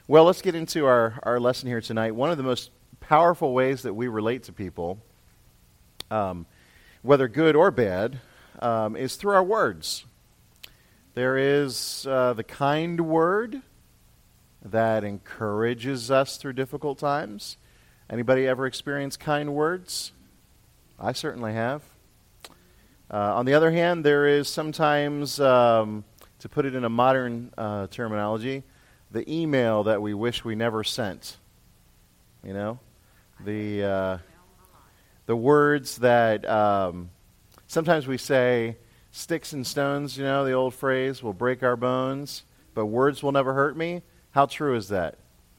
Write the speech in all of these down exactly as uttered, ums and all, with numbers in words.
Well, let's get into our, our lesson here tonight. One of the most powerful ways that we relate to people, um, whether good or bad, um, is through our words. There is uh, the kind word that encourages us through difficult times. Anybody ever experienced kind words? I certainly have. Uh, on the other hand, there is sometimes, um, to put it in a modern uh, terminology, the email that we wish we never sent. You know? The uh, the words that um, sometimes we say, sticks and stones, you know, the old phrase, will break our bones, but words will never hurt me. How true is that?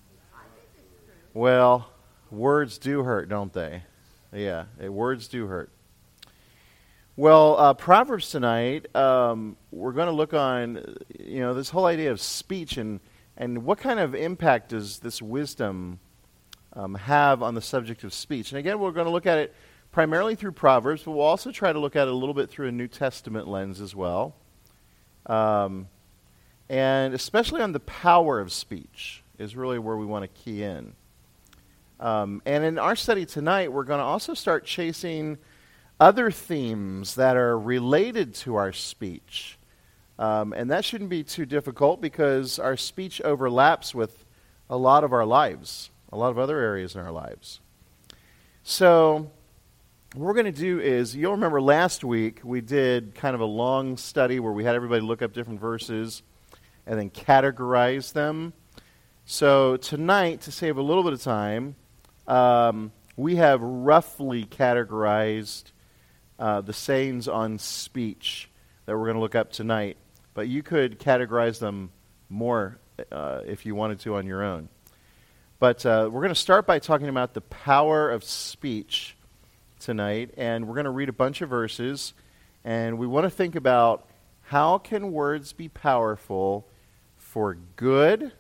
Well, words do hurt, don't they? Yeah, eh, words do hurt. Well, uh, Proverbs tonight, um, we're going to look on, you know, this whole idea of speech and And what kind of impact does this wisdom um, have on the subject of speech? And again, we're going to look at it primarily through Proverbs, but we'll also try to look at it a little bit through a New Testament lens as well. Um, and especially on the power of speech is really where we want to key in. Um, and in our study tonight, we're going to also start chasing other themes that are related to our speech. Um, and that shouldn't be too difficult because our speech overlaps with a lot of our lives, a lot of other areas in our lives. So what we're going to do is, you'll remember last week we did kind of a long study where we had everybody look up different verses and then categorize them. So tonight, to save a little bit of time, um, we have roughly categorized uh, the sayings on speech that we're going to look up tonight. But you could categorize them more uh, if you wanted to on your own. But uh, we're going to start by talking about the power of speech tonight. And we're going to read a bunch of verses. And we want to think about how can words be powerful for good?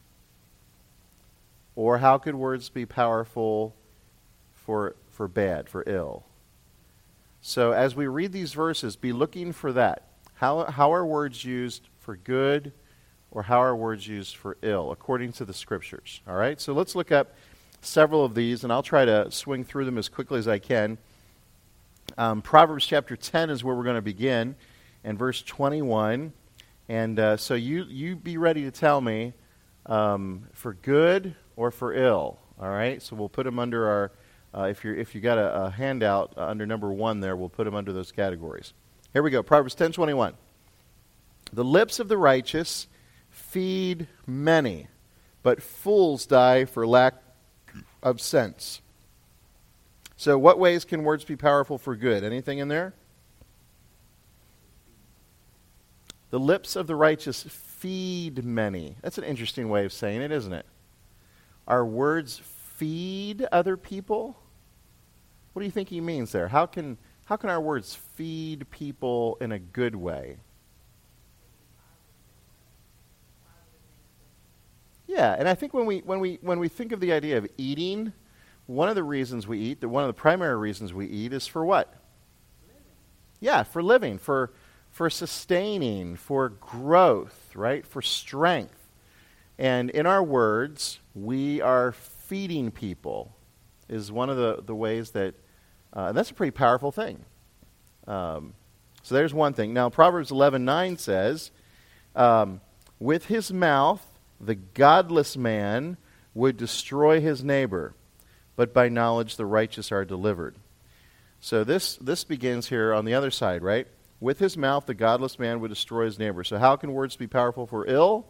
Or how could words be powerful for, for bad, for ill? So as we read these verses, be looking for that. How, how are words used for good, or how are words used for ill, according to the Scriptures? All right, so let's look up several of these, and I'll try to swing through them as quickly as I can. Um, Proverbs chapter ten is where we're going to begin, and verse twenty-one. And uh, so you, you be ready to tell me um, for good or for ill. All right, so we'll put them under our, uh, if, you're, if you got a, a handout uh, under number one there, we'll put them under those categories. Here we go, Proverbs ten twenty-one. The lips of the righteous feed many, but fools die for lack of sense. So what ways can words be powerful for good? Anything in there? The lips of the righteous feed many. That's an interesting way of saying it, isn't it? Our words feed other people? What do you think he means there? How can... How can our words feed people in a good way? Yeah, and I think when we when we when we think of the idea of eating, one of the reasons we eat, the one of the primary reasons we eat is for what? Living. Yeah, for living, for for sustaining, for growth, right? For strength. And in our words, we are feeding people is one of the, the ways that Uh, and that's a pretty powerful thing. Um, so there's one thing. Now, Proverbs eleven nine says, um, with his mouth, the godless man would destroy his neighbor, but by knowledge the righteous are delivered. So this, this begins here on the other side, right? With his mouth, the godless man would destroy his neighbor. So how can words be powerful for ill?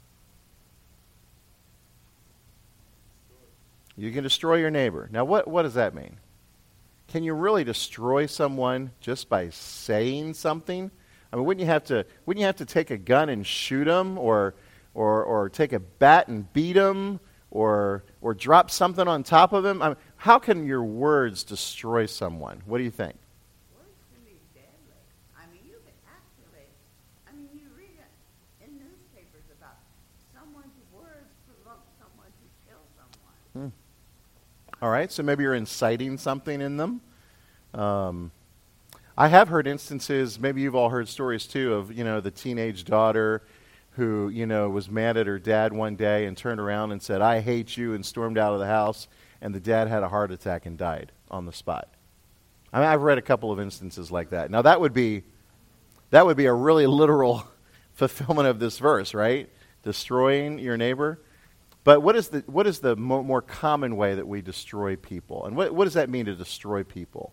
You can destroy your neighbor. Now, what, what does that mean? Can you really destroy someone just by saying something? I mean, wouldn't you have to? Wouldn't you have to take a gun and shoot them, or, or, or take a bat and beat them, or, or drop something on top of them? I mean, how can your words destroy someone? What do you think? Words can be deadly. I mean, you can actually. I mean, you read it in newspapers about someone's words provoke someone to kill someone. Hmm. All right, so maybe you're inciting something in them. Um, I have heard instances, maybe you've all heard stories too, of, you know, the teenage daughter who, you know, was mad at her dad one day and turned around and said, "I hate you," and stormed out of the house, and the dad had a heart attack and died on the spot. I mean, I've read a couple of instances like that. Now, that would be that would be a really literal fulfillment of this verse, right? Destroying your neighbor. But what is the what is the more, more common way that we destroy people? And what what does that mean to destroy people?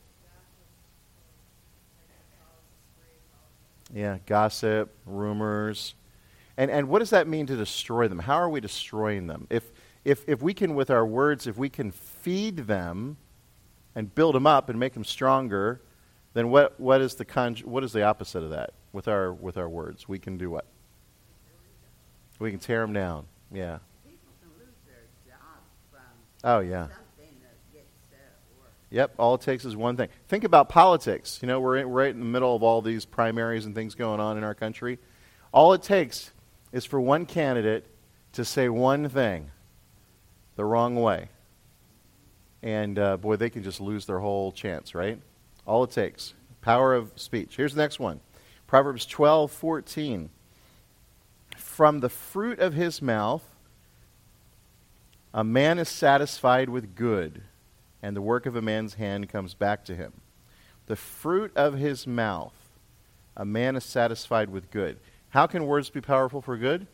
Yeah, gossip, rumors. And and what does that mean to destroy them? How are we destroying them? If if if we can, with our words, if we can feed them and build them up and make them stronger, then what what is the con- what is the opposite of that? With our with our words, we can do what? We can tear them down. Yeah. People can lose their jobs from Oh yeah. something that gets said at work. Yep, all it takes is one thing. Think about politics. You know, we're in, right in the middle of all these primaries and things going on in our country. All it takes is for one candidate to say one thing the wrong way. And, uh, boy, they can just lose their whole chance, right? All it takes. Power of speech. Here's the next one. Proverbs twelve fourteen. From the fruit of his mouth, a man is satisfied with good, and the work of a man's hand comes back to him. The fruit of his mouth, a man is satisfied with good. How can words be powerful for good?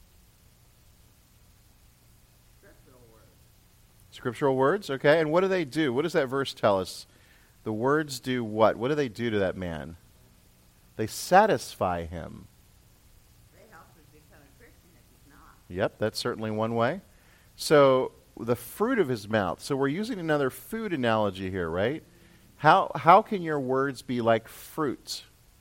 Scriptural words. Scriptural words, okay. And what do they do? What does that verse tell us? The words do what? What do they do to that man? They satisfy him. They help us become a Christian if he's not. Yep, that's certainly one way. So the fruit of his mouth. So we're using another food analogy here, right? How how can your words be like fruit?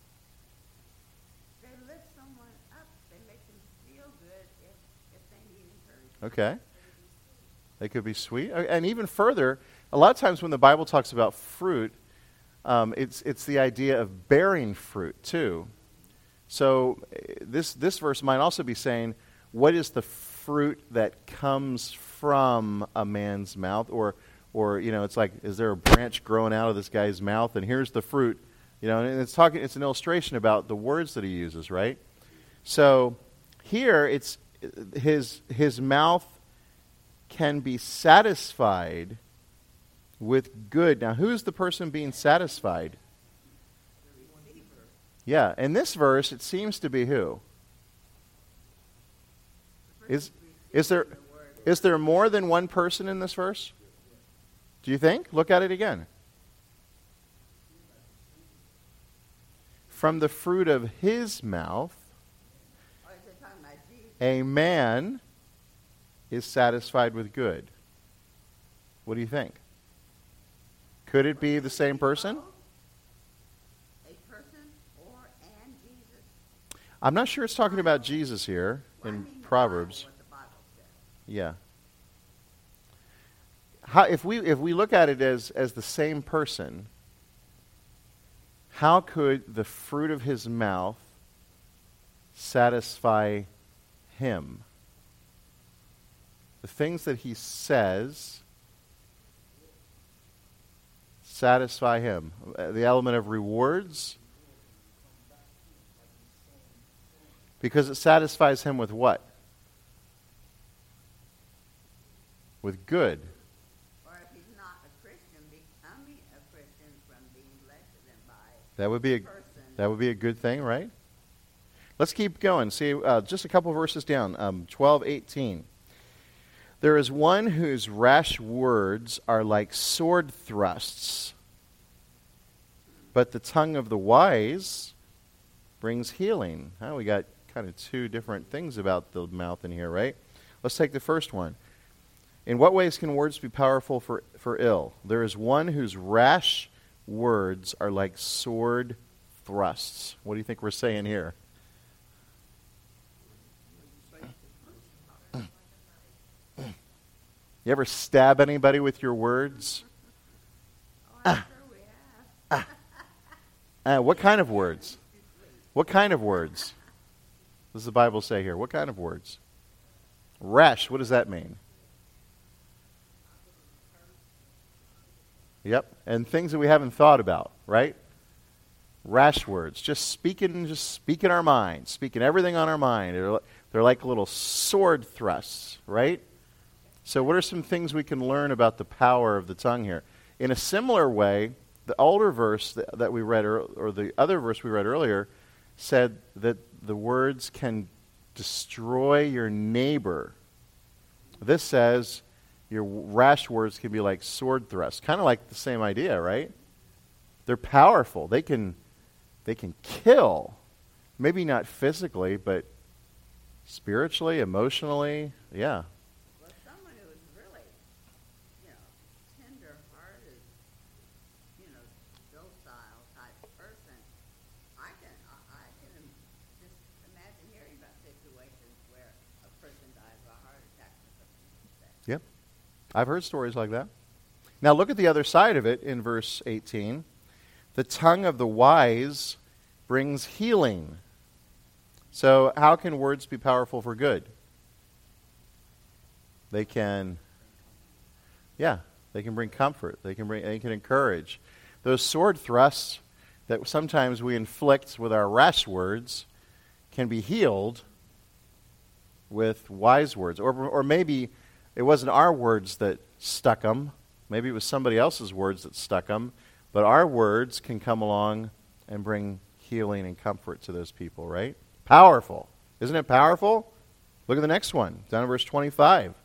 They lift someone up. They make them feel good if, if they need encouragement. Okay. They could be sweet. Uh, And even further, a lot of times when the Bible talks about fruit, um, it's it's the idea of bearing fruit too. So uh, this this verse might also be saying, what is the fruit that comes from a man's mouth? Or, or you know, it's like, is there a branch growing out of this guy's mouth? And here's the fruit. You know, and it's talking. It's an illustration about the words that he uses, right? So here, it's his his mouth can be satisfied with good. Now, who's the person being satisfied? The receiver. Yeah, in this verse, it seems to be who? The Is person is there receiving the word is there more than one person in this verse? Do you think? Look at it again. From the fruit of his mouth, Or is it talking about Jesus? a man is satisfied with good. What do you think? Could it be the same person? Both a person or and Jesus? I'm not sure it's talking about Jesus here Well, I in mean the Proverbs. Bible, what the Bible says. Yeah. How, if we if we look at it as as the same person, how could the fruit of his mouth satisfy him? The things that he says satisfy him. Uh, The element of rewards, because it satisfies him with what? With good. Or if he's not a Christian, becoming a Christian from being led to them by That would be a a person. that would be a good thing, right? Let's keep going. See, uh, just a couple verses down. Um, twelve eighteen. There is one whose rash words are like sword thrusts, but the tongue of the wise brings healing. Huh, we got kind of two different things about the mouth in here, right? Let's take the first one. In what ways can words be powerful for, for ill? There is one whose rash words are like sword thrusts. What do you think we're saying here? You ever stab anybody with your words? Oh, I'm sure we have. Uh, what kind of words? What kind of words? What does the Bible say here? What kind of words? Rash, what does that mean? Yep, and things that we haven't thought about, right? Rash words, just speaking, just speaking our mind, speaking everything on our mind. Or They're like little sword thrusts, right? So what are some things we can learn about the power of the tongue here? In a similar way, the older verse that, that we read, or, or the other verse we read earlier, said that the words can destroy your neighbor. This says your rash words can be like sword thrusts. Kind of like the same idea, right? They're powerful. They can, they can kill. Maybe not physically, but spiritually, emotionally, yeah. Well, someone who is really, you know, tender-hearted, you know, docile type person, I can, I, I can just imagine hearing about situations where a person dies of a heart attack or something like that. Yep. I've heard stories like that. Now look at the other side of it in verse eighteen. The tongue of the wise brings healing. So how can words be powerful for good? They can, yeah, they can bring comfort. They can bring, they can encourage. Those sword thrusts that sometimes we inflict with our rash words can be healed with wise words. Or, or maybe it wasn't our words that stuck them. Maybe it was somebody else's words that stuck them. But our words can come along and bring healing and comfort to those people, right? Powerful. Isn't it powerful? Look at the next one, down in verse twenty-five.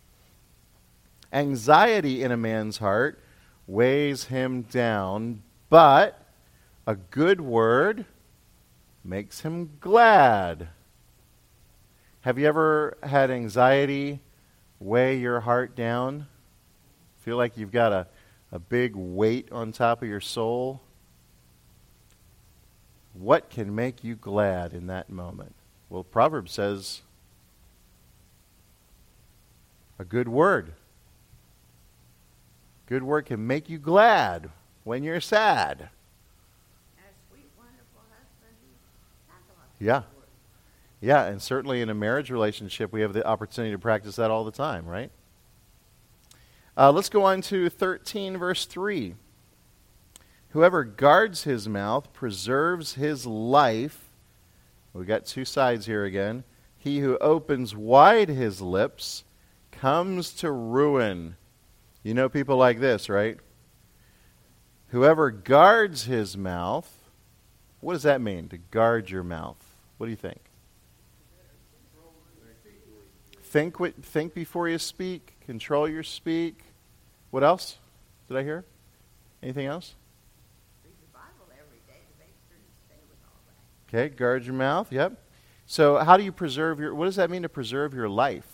Anxiety in a man's heart weighs him down, but a good word makes him glad. Have you ever had anxiety weigh your heart down? Feel like you've got a, a big weight on top of your soul? What can make you glad in that moment? Well, Proverbs says, a good word. Good word can make you glad when you're sad. And a sweet, wonderful husband who has a lot of Yeah. words. Yeah, and certainly in a marriage relationship, we have the opportunity to practice that all the time, right? Uh, let's go on to thirteen, verse three. Whoever guards his mouth preserves his life. We've got two sides here again. He who opens wide his lips comes to ruin. You know people like this, right? Whoever guards his mouth, what does that mean, to guard your mouth? What do you think? Think, what, think before you speak. Control your speak. What else did I hear? Anything else? Read the Bible every day to make sure you stay with all that. Okay, guard your mouth, yep. So how do you preserve your, what does that mean to preserve your life?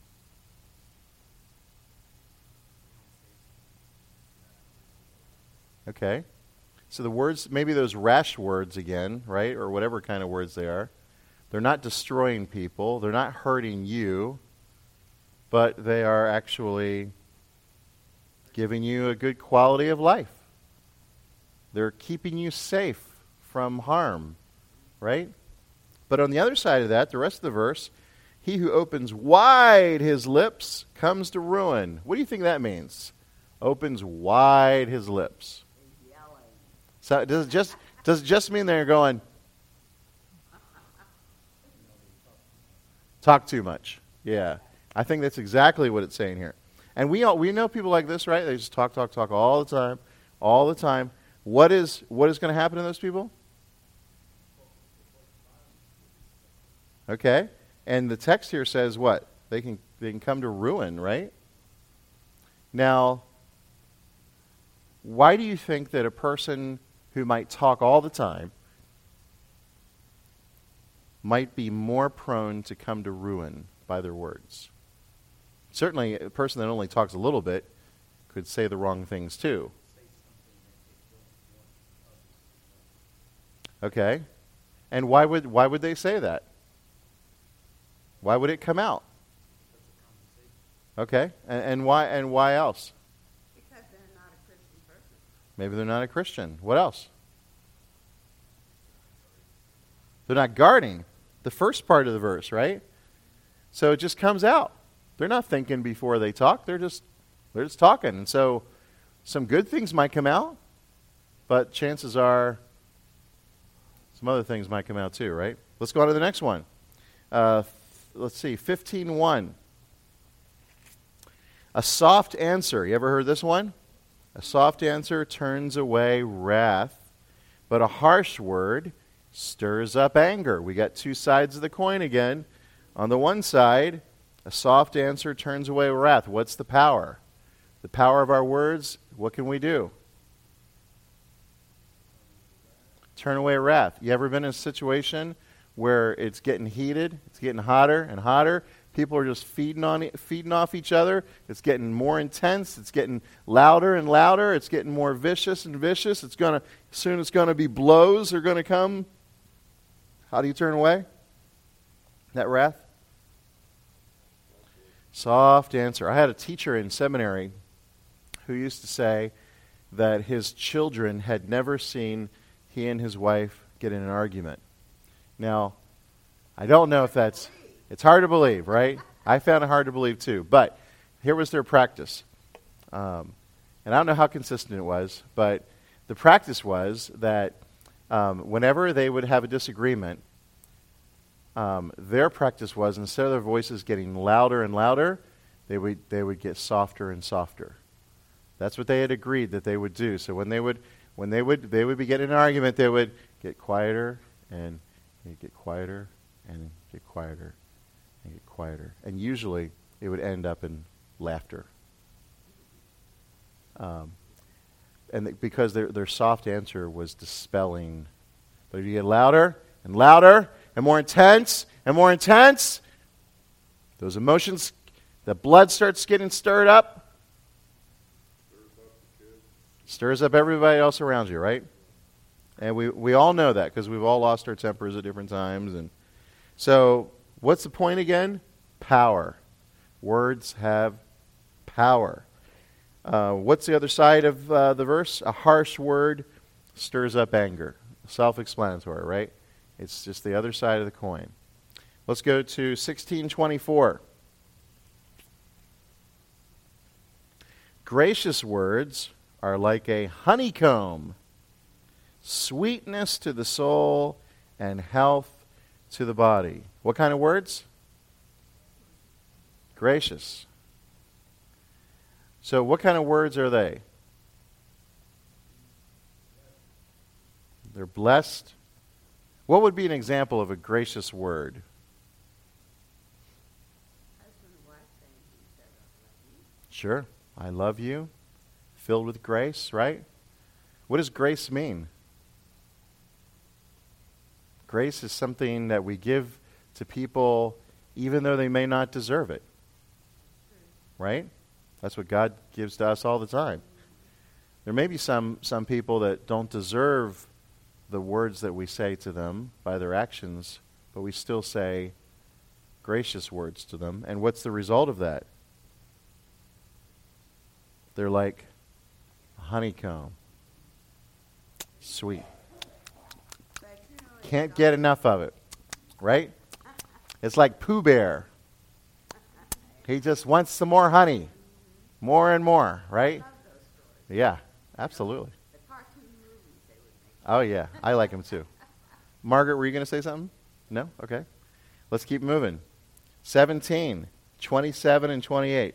Okay. So the words, maybe those rash words again, right, or whatever kind of words they are, they're not destroying people, they're not hurting you, but they are actually giving you a good quality of life. They're keeping you safe from harm, right? But on the other side of that, the rest of the verse, he who opens wide his lips comes to ruin. What do you think that means? Opens wide his lips. He's yelling. So does it just does it just mean they're going talk too much? Yeah. I think that's exactly what it's saying here. And we all, we know people like this, right? They just talk, talk, talk all the time, all the time. What is what is going to happen to those people? Okay. And the text here says what? They can they can come to ruin, right? Now, why do you think that a person who might talk all the time might be more prone to come to ruin by their words? Certainly, a person that only talks a little bit could say the wrong things too. Okay. And why would why would they say that? Why would it come out? Okay. And, and why and why else? Because they're not a Christian person. Maybe they're not a Christian. What else? They're not guarding the first part of the verse, right? So it just comes out. They're not thinking before they talk. They're just they're just talking. And so some good things might come out, but chances are some other things might come out too, right? Let's go on to the next one. Uh, let's see, fifteen one. A soft answer. You ever heard this one? A soft answer turns away wrath, but a harsh word stirs up anger. We got two sides of the coin again. On the one side, a soft answer turns away wrath. What's the power? The power of our words, what can we do? Turn away wrath. You ever been in a situation where it's getting heated, it's getting hotter and hotter? People are just feeding on feeding off each other. It's getting more intense. It's getting louder and louder. It's getting more vicious and vicious. It's gonna soon. It's gonna be blows are gonna come. How do you turn away that wrath? Soft answer. I had a teacher in seminary who used to say that his children had never seen he and his wife get in an argument. Now, I don't know if that's. It's hard to believe, right? I found it hard to believe too. But here was their practice. Um, and I don't know how consistent it was, but the practice was that um, whenever they would have a disagreement, um, their practice was instead of their voices getting louder and louder, they would they would get softer and softer. That's what they had agreed that they would do. So when they would when they would they would be getting an argument, they would get quieter and get quieter and get quieter. And get quieter. And usually it would end up in laughter. Um, and th- because their, their soft answer was dispelling. But if you get louder and louder and more intense and more intense, those emotions, the blood starts getting stirred up. Stirs up everybody else around you, right? And we, we all know that because we've all lost our tempers at different times. And so what's the point again? Power. Words have power. Uh, what's the other side of uh, the verse? A harsh word stirs up anger. Self-explanatory, right? It's just the other side of the coin. Let's go to sixteen twenty-four. Gracious words are like a honeycomb, sweetness to the soul and health to the body. What kind of words? Gracious. So what kind of words are they? They're blessed. What would be an example of a gracious word? Husband and wife saying to each other, "I love you." Sure. I love you. Filled with grace, right? What does grace mean? Grace is something that we give to people even though they may not deserve it. Right? That's what God gives to us all the time. There may be some, some people that don't deserve the words that we say to them by their actions, but we still say gracious words to them. And what's the result of that? They're like a honeycomb. Sweet. But you know, it's Can't not- get enough of it. Right? It's like Pooh Bear. He just wants some more honey. More and more, I right? love those stories. Yeah, absolutely. The cartoon movies they would make. Oh, yeah. I like them too. Margaret, were you going to say something? No? Okay. Let's keep moving. seventeen, twenty-seven, and twenty-eight.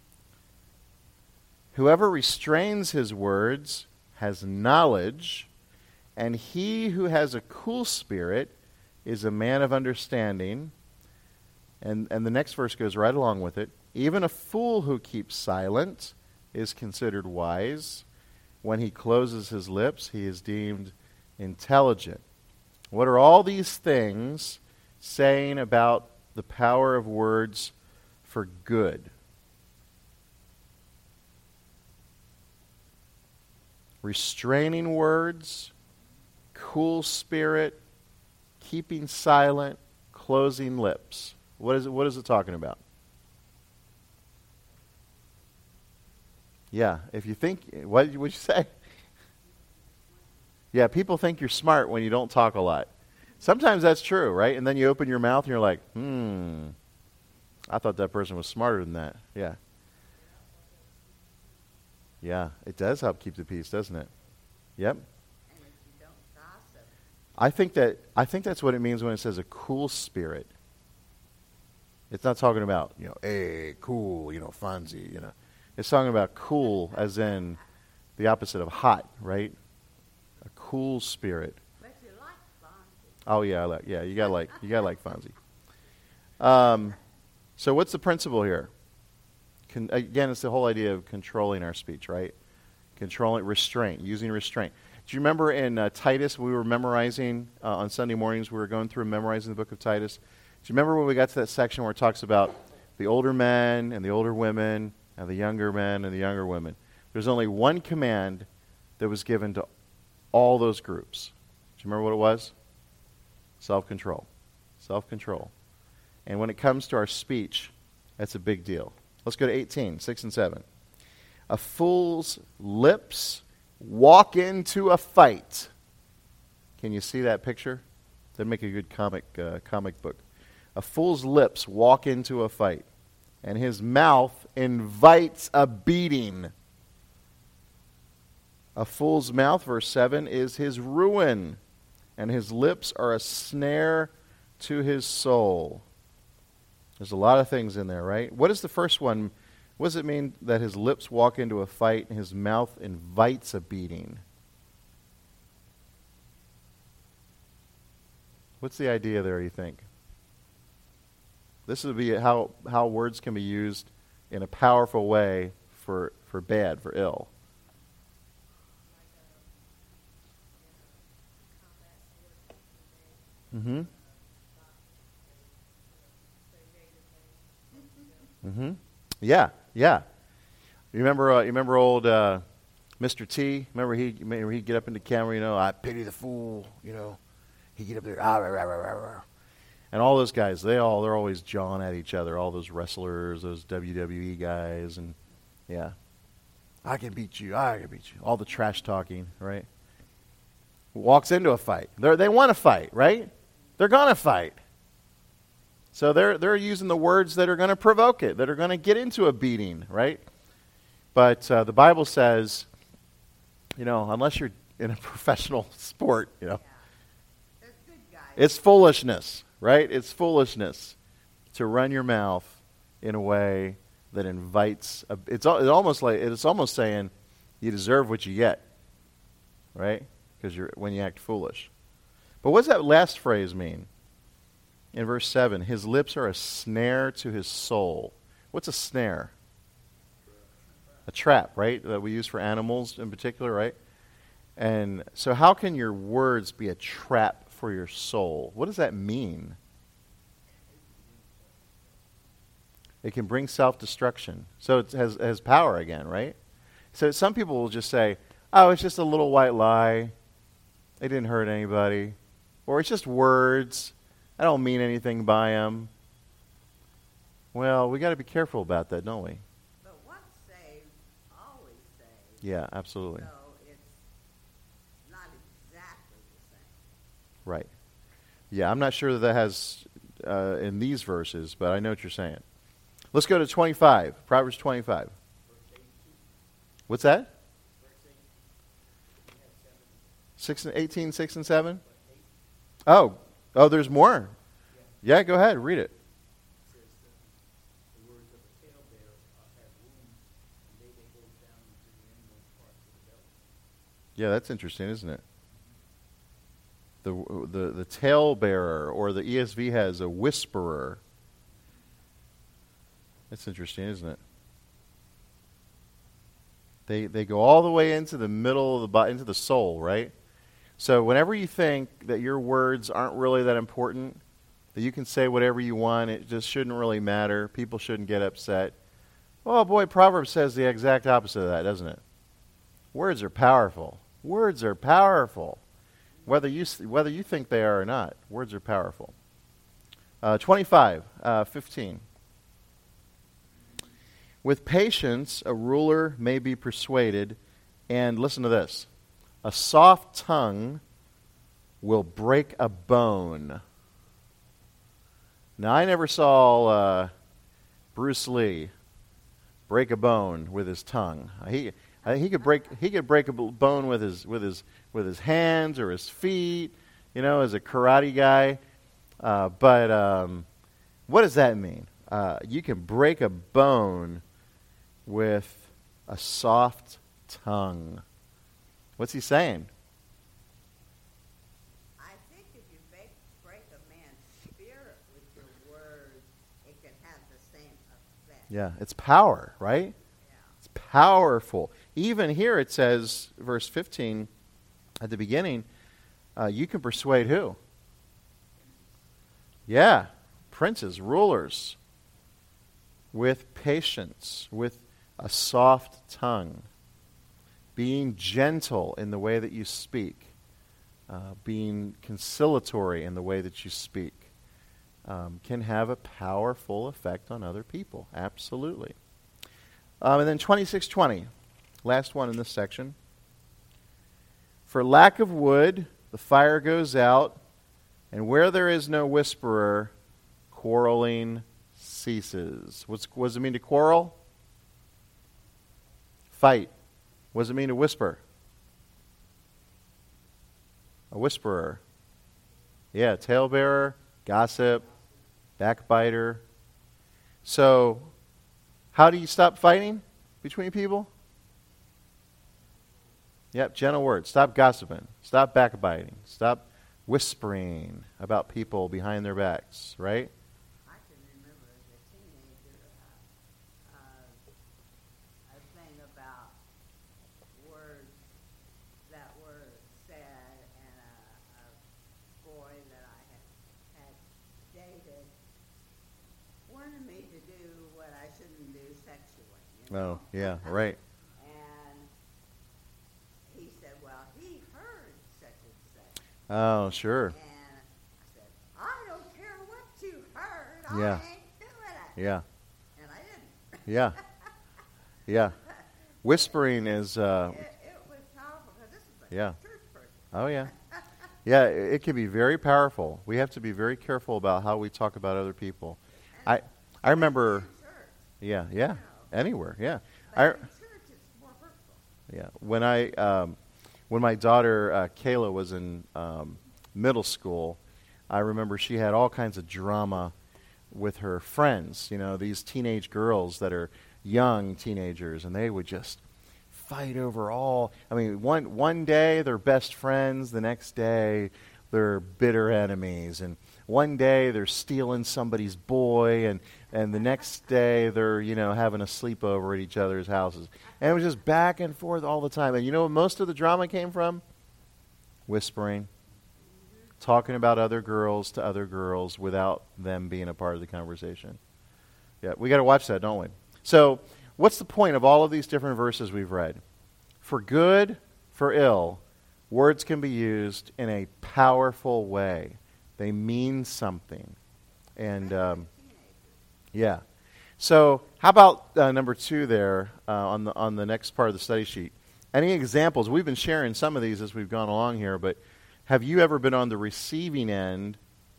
Whoever restrains his words has knowledge, and he who has a cool spirit is a man of understanding. And, and the next verse goes right along with it. Even a fool who keeps silent is considered wise. When he closes his lips, he is deemed intelligent. What are all these things saying about the power of words for good? Restraining words, cool spirit, keeping silent, closing lips. What is it, what is it talking about? Yeah, if you think, what would you say? Yeah, people think you're smart when you don't talk a lot. Sometimes that's true, right? And then you open your mouth and you're like, hmm, I thought that person was smarter than that. Yeah. Yeah, it does help keep the peace, doesn't it? Yep. And if you don't gossip, I think that I think that's what it means when it says a cool spirit. It's not talking about, you know, hey, cool, you know, Fonzie, you know. It's talking about cool as in the opposite of hot, right? A cool spirit. But you like Fonzie. Oh yeah, I like yeah, you gotta like you gotta like Fonzie. Um, so what's the principle here? Con- again, it's the whole idea of controlling our speech, right? Controlling restraint, using restraint. Do you remember in uh, Titus we were memorizing uh, on Sunday mornings? We were going through and memorizing the book of Titus. Do you remember when we got to that section where it talks about the older men and the older women and the younger men and the younger women? There's only one command that was given to all those groups. Do you remember what it was? Self-control. Self-control. And when it comes to our speech, that's a big deal. Let's go to eighteen, six and seven. A fool's lips walk into a fight. Can you see that picture? That'd make a good comic uh, comic book. A fool's lips walk into a fight, and his mouth invites a beating. A fool's mouth, verse seven, is his ruin, and his lips are a snare to his soul. There's a lot of things in there, right? What is the first one? What does it mean that his lips walk into a fight and his mouth invites a beating? What's the idea there, you think? This would be how, how words can be used in a powerful way for, for bad, for ill. Mm-hmm. Mm-hmm. Yeah, yeah. You remember? Uh, you remember old uh, Mister T? Remember he? Remember he'd get up in the camera. You know, I pity the fool. You know, he'd get up there, ah, rah, rah, rah, rah, rah. And all those guys, they all they're always jawing at each other. All those wrestlers, those W W E guys, and yeah, I can beat you. I can beat you. All the trash talking, right? Walks into a fight. They they want to fight, right? They're gonna fight. So they're they're using the words that are going to provoke it, that are going to get into a beating, right? But uh, the Bible says, you know, unless you're in a professional sport, you know, Yeah. They're good guys. it's foolishness, right? It's foolishness to run your mouth in a way that invites. A, it's, al- it's almost like it's almost saying you deserve what you get, right? Because you're when you act foolish. But what does that last phrase mean? In verse seven, his lips are a snare to his soul. What's a snare? A trap, right? That we use for animals in particular, right? And so how can your words be a trap for your soul? What does that mean? It can bring self-destruction. So it has, has power again, right? So some people will just say, oh, it's just a little white lie. It didn't hurt anybody. Or it's just words. I don't mean anything by them. Well, we got to be careful about that, don't we? But once saved, always saved. Yeah, absolutely. So it's not exactly the same. Right. Yeah, I'm not sure that that has uh, in these verses, but I know what you're saying. Let's go to twenty-five, Proverbs twenty-five. What's that? Six and eighteen, six and seven. Oh, oh, there's more. Yeah, go ahead, read it. Yeah, that's interesting, isn't it? The the the talebearer, or the E S V has a whisperer. That's interesting, isn't it? They they go all the way into the middle of the bo- into the soul, right? So whenever you think that your words aren't really that important, that you can say whatever you want, it just shouldn't really matter, people shouldn't get upset. Oh boy, Proverbs says the exact opposite of that, doesn't it? Words are powerful. Words are powerful. Whether you whether you think they are or not, words are powerful. Uh, twenty-five, uh, fifteen. With patience, a ruler may be persuaded, and listen to this. A soft tongue will break a bone. Now, I never saw uh, Bruce Lee break a bone with his tongue. He I think he could break he could break a bone with his with his with his hands or his feet, you know, as a karate guy. Uh, but um, what does that mean? Uh, you can break a bone with a soft tongue. What's he saying? I think if you break, break a man's spirit with your words, it can have the same effect. Yeah, it's power, right? Yeah. It's powerful. Even here it says, verse fifteen, at the beginning, uh, you can persuade who? Yeah, princes, rulers, with patience, with a soft tongue, being gentle in the way that you speak, uh, being conciliatory in the way that you speak, um, can have a powerful effect on other people. Absolutely. Um, and then twenty-six twenty, last one in this section. For lack of wood, the fire goes out, and where there is no whisperer, quarreling ceases. What's, what does it mean to quarrel? Fight. What does it mean to whisper? A whisperer. Yeah, talebearer, gossip, backbiter. So, how do you stop fighting between people? Yep, gentle words. Stop gossiping. Stop backbiting. Stop whispering about people behind their backs, right? I can remember as a teenager uh, uh, a thing about words that were said, and a, a boy that I had, had dated wanted me to do what I shouldn't do sexually. You know? Oh, yeah, right. And he said, well, he heard such and such. Oh, sure. And I said, I don't care what you heard. Yeah. I ain't doing it. Yeah, And I didn't. yeah, yeah. Whispering is, uh, It, it was powerful because this is a Yeah. church person. oh yeah. Yeah, it, it can be very powerful. We have to be very careful about how we talk about other people. I I remember, In church, yeah, yeah, anywhere, yeah. but I, in church it's more hurtful. Yeah, when I um, when my daughter uh, Kayla was in um, middle school, I remember she had all kinds of drama with her friends. You know, these teenage girls that are young teenagers, and they would just fight over all. I mean, one one day they're best friends, the next day they're bitter enemies, and one day they're stealing somebody's boy, and and the next day they're, you know, having a sleepover at each other's houses. And it was just back and forth all the time. And you know where most of the drama came from? Whispering, talking about other girls to other girls without them being a part of the conversation. Yeah, we got to watch that, don't we? So, what's the point of all of these different verses we've read? For good, for ill, words can be used in a powerful way. They mean something. And, um, yeah. So, how about uh, number two there uh, on the on the next part of the study sheet? Any examples? We've been sharing some of these as we've gone along here, but have you ever been on the receiving end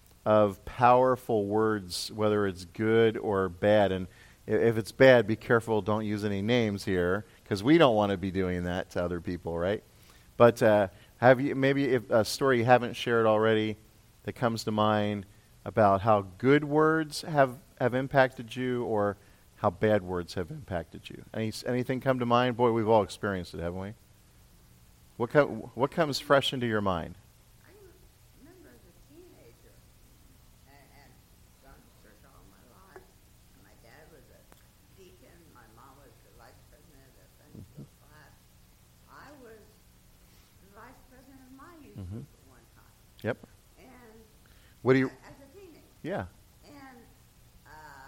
of powerful words, whether it's good or bad? And if it's bad, be careful. Don't use any names here, because we don't want to be doing that to other people, right? But uh, have you maybe if a story you haven't shared already that comes to mind about how good words have, have impacted you, or how bad words have impacted you? Any anything come to mind? Boy, we've all experienced it, haven't we? What com- what comes fresh into your mind? I remember as a teenager, and, and gone to church all my life. My dad was a deacon. My mom was the vice president of the Sunday school class. I was the vice president of my youth Mhm. group at one time. Yep. And What do you? as a teenager. Yeah. And uh,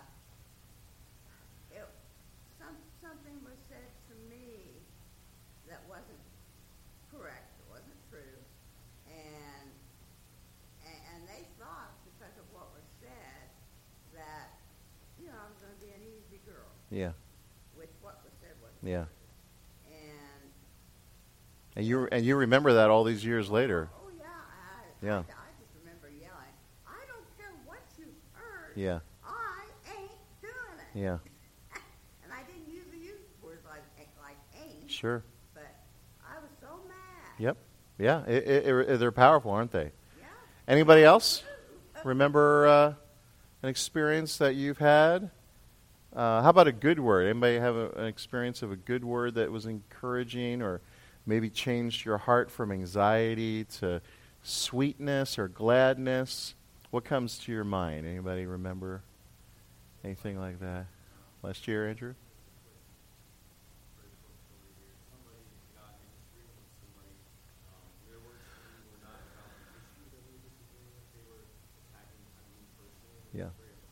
it, some, something was said to me that wasn't correct, it wasn't true, and, and and they thought because of what was said that, you know, I was going to be an easy girl, Yeah. which what was said was Yeah. and And you and you remember that all these years later. oh yeah, I, Yeah. I, I just remember yelling, I don't care what you heard, Yeah. I ain't doing it. Yeah. And I didn't use the use words like like ain't, Sure. but I was so mad. Yep. Yeah. It, it, it, they're powerful, aren't they? Yeah. Anybody else remember uh, an experience that you've had? Uh, how about a good word? Anybody have a, an experience of a good word that was encouraging or maybe changed your heart from anxiety to sweetness or gladness? What comes to your mind? Anybody remember anything like that? Last year, Andrew? Yeah.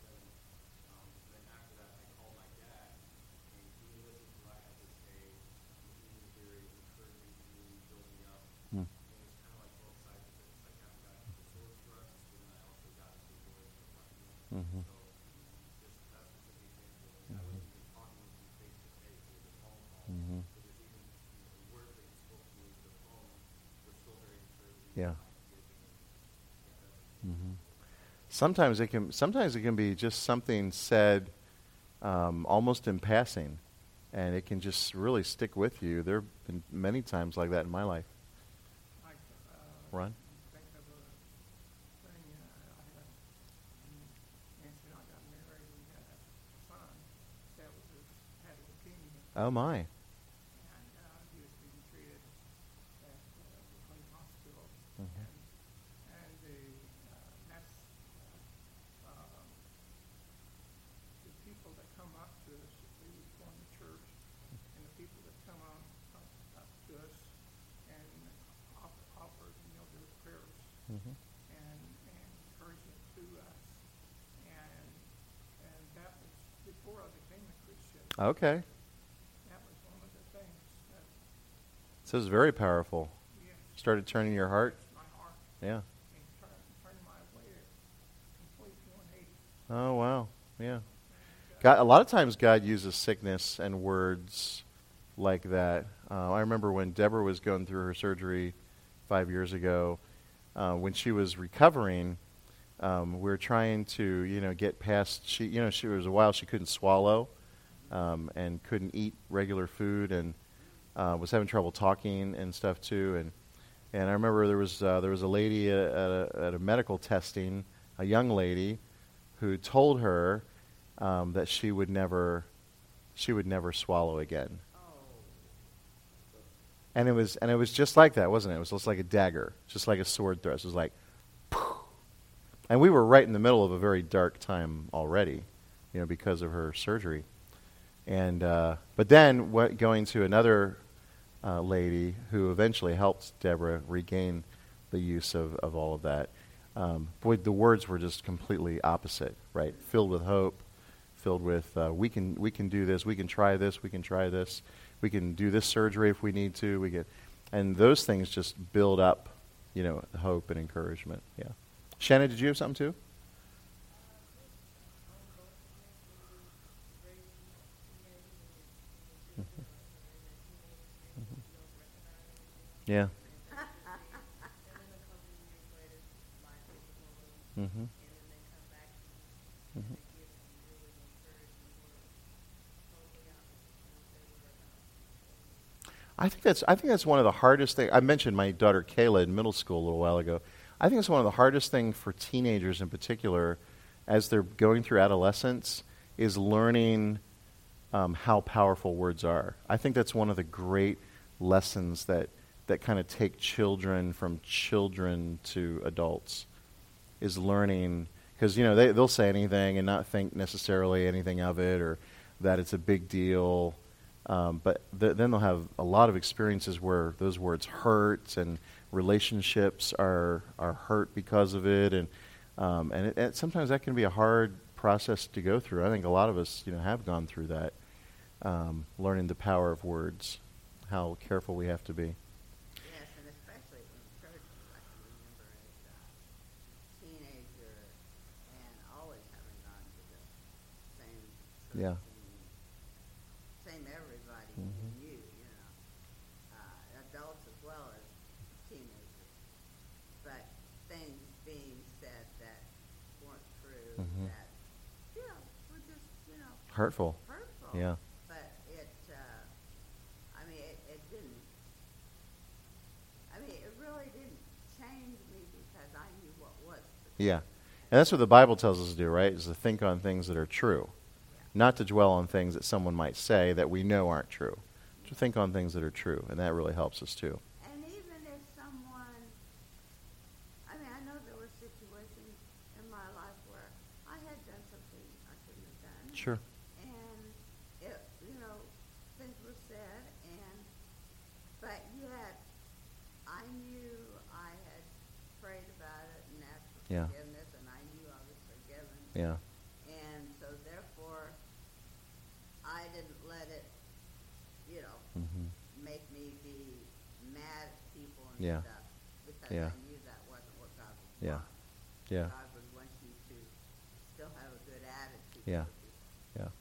Hmm. Mm-hmm. Mm-hmm. Yeah. Mm-hmm. Sometimes it can. Sometimes it can be just something said, um, almost in passing, and it can just really stick with you. There have been many times like that in my life. Like, uh, Ron? think of a thing, uh, I had, um, Nancy and I got married, we had a son that was, had leukemia, Oh my. and, uh, he was being treated at, uh, McLean Hospital, Mm-hmm. and, and the, uh, that's, uh, um, the people that come up to us, we was going to church, and the people that come on, up, up to us, and offer, offer, you know, their prayers, Mm-hmm. and, and encouragement to us. And, and that was before I became a Christian. Okay. That was one of the things that, So it's very powerful. yes, Started turning your heart. touched my heart Yeah. and turned, turned my way a complete one eighty. Oh wow. Yeah. And, uh, God, a lot of times God uses sickness and words like that. Uh, I remember when Deborah was going through her surgery five years ago, uh, when she was recovering, um, we were trying to, you know, get past. She, you know, she was a while she couldn't swallow, um, and couldn't eat regular food, and uh, was having trouble talking and stuff too. And and I remember there was uh, there was a lady at a, at a medical testing, a young lady, who told her um, that she would never she would never swallow again. Oh, And it was and it was just like that, wasn't it? It was just like a dagger, just like a sword thrust. It was like, and we were right in the middle of a very dark time already, you know, because of her surgery. And uh, but then what, going to another uh, lady who eventually helped Deborah regain the use of, of all of that. Um, boy, the words were just completely opposite, right? Filled with hope, filled with uh, we can we can do this, we can try this, we can try this, we can do this surgery if we need to. We get, and those things just build up, you know, hope and encouragement. Yeah. Shannon, did you have something too? Yeah. Mm-hmm. Mm-hmm. I think that's I think that's one of the hardest things. I mentioned my daughter Kayla in middle school a little while ago. I think it's one of the hardest things for teenagers in particular, as they're going through adolescence, is learning um, how powerful words are. I think that's one of the great lessons that that kind of take children from children to adults, is learning, because you know they they'll say anything and not think necessarily anything of it, or that it's a big deal. Um, but th- then they'll have a lot of experiences where those words hurt, and relationships are are hurt because of it, and um, and it, it, sometimes that can be a hard process to go through. I think a lot of us, you know, have gone through that, um, learning the power of words, how careful we have to be. yes, and especially in churches. I can remember as a teenager and always having gone to the same church. Yeah. And same everybody Mhm. knew, you know, uh, adults as well as teenagers. But things being said that weren't true, Mhm. that, you know, were just, you know, Hurtful. hurtful. Yeah. But it, uh, I mean, it, it didn't, I mean, it really didn't change me because I knew what was the truth. Yeah. And that's what the Bible tells us to do, right? Is to think on things that are true. Not to dwell on things that someone might say that we know aren't true. To think on things that are true. And that really helps us too. And even if someone, I mean, I know there were situations in my life where I had done something I shouldn't have done. Sure. And, it, you know, things were said, and, but yet, I knew I had prayed about it and asked for Yeah. forgiveness, and I knew I was forgiven. Yeah. And so therefore, I didn't let it, you know, Mm-hmm. make me be mad at people and Yeah. stuff, because Yeah. I knew that wasn't what God would Yeah. want. Yeah. God would want you to still have a good attitude. Yeah. with people. Yeah.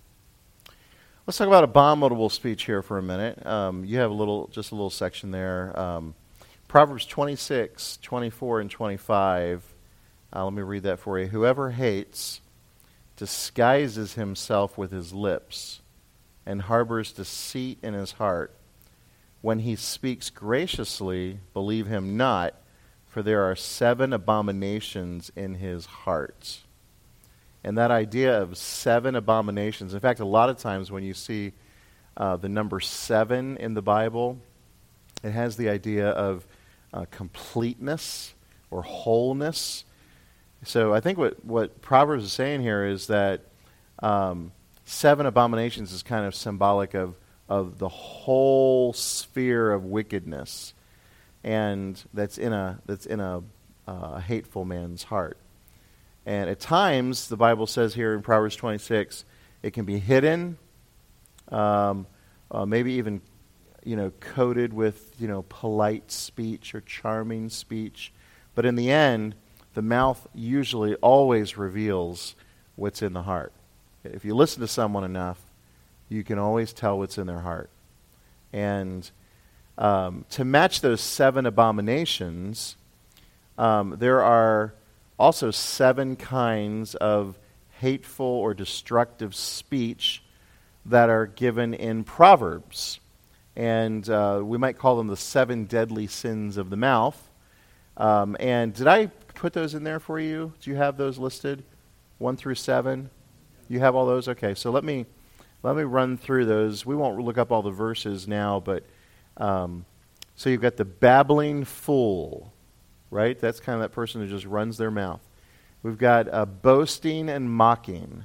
Let's talk about abominable speech here for a minute. Um, you have a little, just a little section there. Um, Proverbs twenty-six, twenty-four, and twenty-five. Uh, let me read that for you. Whoever hates disguises himself with his lips and harbors deceit in his heart. When he speaks graciously, believe him not, for there are seven abominations in his heart. And that idea of seven abominations, in fact, a lot of times when you see uh, the number seven in the Bible, it has the idea of uh, completeness or wholeness. So I think what, what Proverbs is saying here is that um, seven abominations is kind of symbolic of, of the whole sphere of wickedness, and that's in a that's in a uh, hateful man's heart. And at times, the Bible says here in Proverbs twenty-six, it can be hidden, um, uh, maybe even, you know, coated with, you know, polite speech or charming speech. But in the end, the mouth usually always reveals what's in the heart. If you listen to someone enough, you can always tell what's in their heart. And um, to match those seven abominations, um, there are also seven kinds of hateful or destructive speech that are given in Proverbs. And uh, we might call them the seven deadly sins of the mouth. Um, and did I put those in there for you? Do you have those listed? One through seven? You have all those? Okay, so let me let me run through those. We won't look up all the verses now, but um, so you've got the babbling fool, right? That's kind of that person who just runs their mouth. We've got uh, boasting and mocking.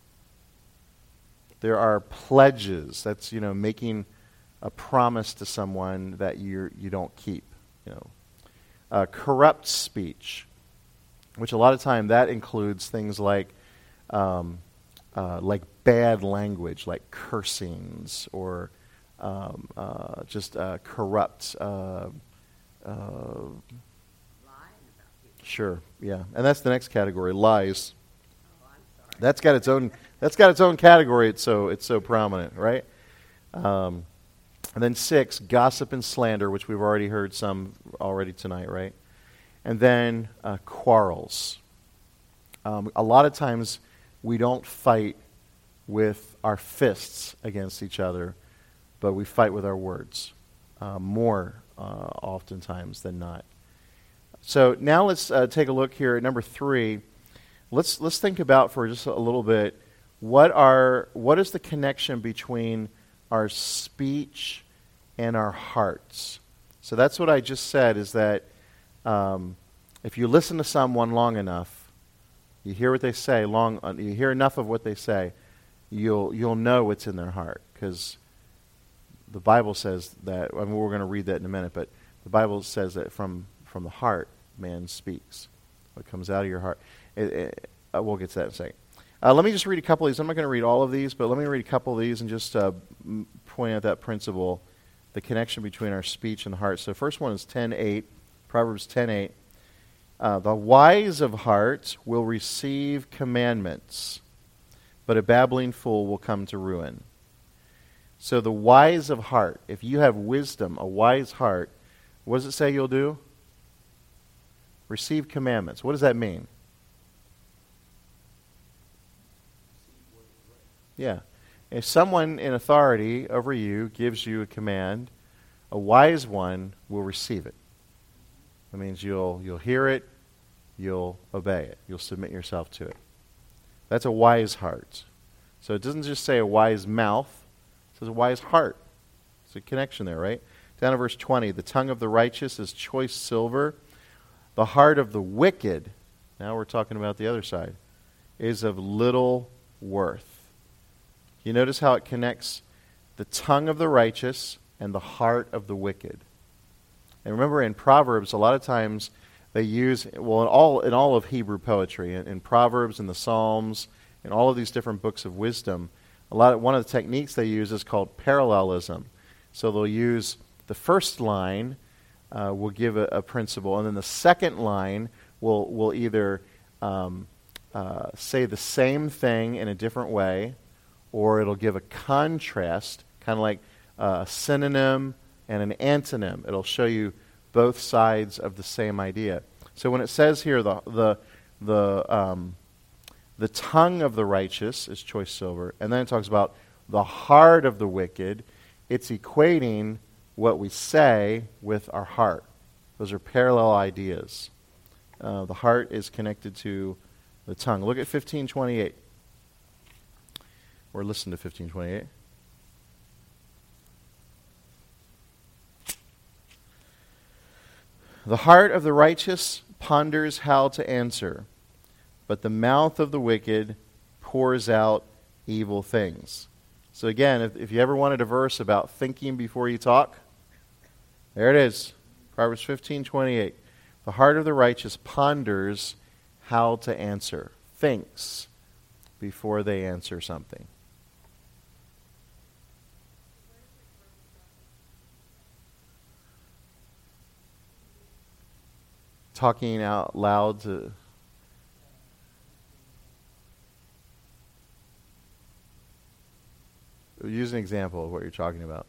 There are pledges. That's, you know, making a promise to someone that you you don't keep. You know, uh, corrupt speech, which a lot of time that includes things like um, uh, like bad language, like cursings, or um, uh, just uh, corrupt. Uh, uh, Lying about people. Sure, yeah, and that's the next category, lies. Oh, I'm sorry. That's got its own. That's got its own category. It's so it's so prominent, right? Um, and then six, gossip and slander, which we've already heard some already tonight, right? And then uh, quarrels. Um, a lot of times we don't fight with our fists against each other, but we fight with our words uh, more uh, oftentimes than not. So now let's uh, take a look here at number three. Let's let's think about for just a little bit what are what is the connection between our speech and our hearts. So that's what I just said, is that um, if you listen to someone long enough, you hear what they say long, uh, you hear enough of what they say, you'll you'll know what's in their heart, because the Bible says that. I mean, we're going to read that in a minute, but the Bible says that from from the heart man speaks. What comes out of your heart. It, it, uh, we'll get to that in a second. Uh, let me just read a couple of these. I'm not going to read all of these, but let me read a couple of these and just uh, m- point out that principle, the connection between our speech and the heart. So first one is ten eight, Proverbs ten eight. Uh, the wise of heart will receive commandments, but a babbling fool will come to ruin. So the wise of heart, if you have wisdom, a wise heart, what does it say you'll do? Receive commandments. What does that mean? Yeah. If someone in authority over you gives you a command, a wise one will receive it. That means you'll you'll hear it, you'll obey it. You'll submit yourself to it. That's a wise heart. So it doesn't just say a wise mouth. It says a wise heart. There's a connection there, right? Down to verse twenty. The tongue of the righteous is choice silver. The heart of the wicked, now we're talking about the other side, is of little worth. You notice how it connects the tongue of the righteous and the heart of the wicked. And remember, in Proverbs, a lot of times they use, well, in all in all of Hebrew poetry, in, in Proverbs and the Psalms, in all of these different books of wisdom, a lot of, one of the techniques they use is called parallelism. So they'll use the first line uh, will give a, a principle, and then the second line will will either um, uh, say the same thing in a different way, or it'll give a contrast, kind of like uh, a synonym and an antonym. It'll show you both sides of the same idea. So when it says here, the the the um, the tongue of the righteous is choice silver, and then it talks about the heart of the wicked, it's equating what we say with our heart. Those are parallel ideas. Uh, the heart is connected to the tongue. Look at fifteen twenty-eight. Or listen to fifteen twenty-eight. The heart of the righteous ponders how to answer, but the mouth of the wicked pours out evil things. So again, if, if you ever wanted a verse about thinking before you talk, there it is. Proverbs fifteen twenty-eight. The heart of the righteous ponders how to answer, thinks before they answer something. Talking out loud to use an example of what you're talking about.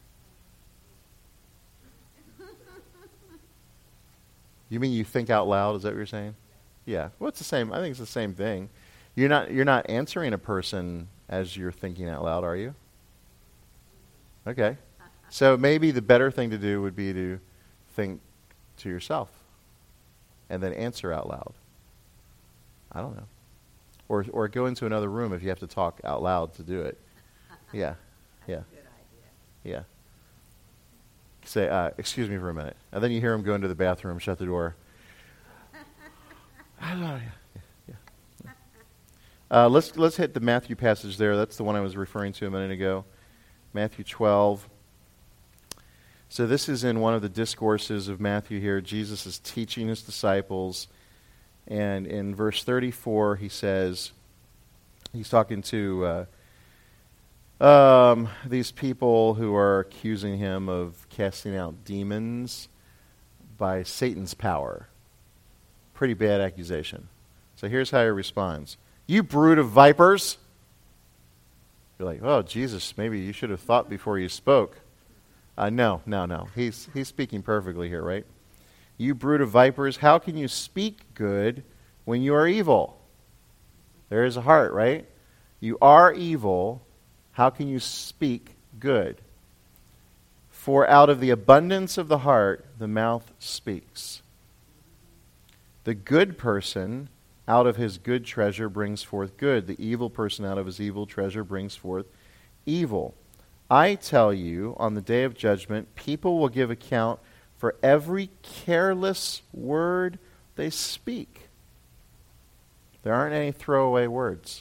You mean you think out loud? Is that what you're saying? Yeah. Well, it's the same. I think it's the same thing. You're not you're not answering a person as you're thinking out loud, are you? Okay. So maybe the better thing to do would be to think to yourself and then answer out loud. I don't know. Or or go into another room if you have to talk out loud to do it. Yeah. Yeah. Good idea. Yeah. Say, uh, excuse me for a minute. And then you hear him go into the bathroom, shut the door. I don't know. Yeah, yeah. Uh, let's let's hit the Matthew passage there. That's the one I was referring to a minute ago. Matthew twelve. So this is in one of the discourses of Matthew here. Jesus is teaching his disciples. And in verse thirty-four, he says, he's talking to uh, um, these people who are accusing him of casting out demons by Satan's power. Pretty bad accusation. So here's how he responds. You brood of vipers. You're like, oh, Jesus, maybe you should have thought before you spoke. Uh, no, no, no. He's he's speaking perfectly here, right? You brood of vipers, how can you speak good when you are evil? There is a heart, right? You are evil. How can you speak good? For out of the abundance of the heart, the mouth speaks. The good person out of his good treasure brings forth good. The evil person out of his evil treasure brings forth evil. I tell you, on the day of judgment, people will give account for every careless word they speak. There aren't any throwaway words.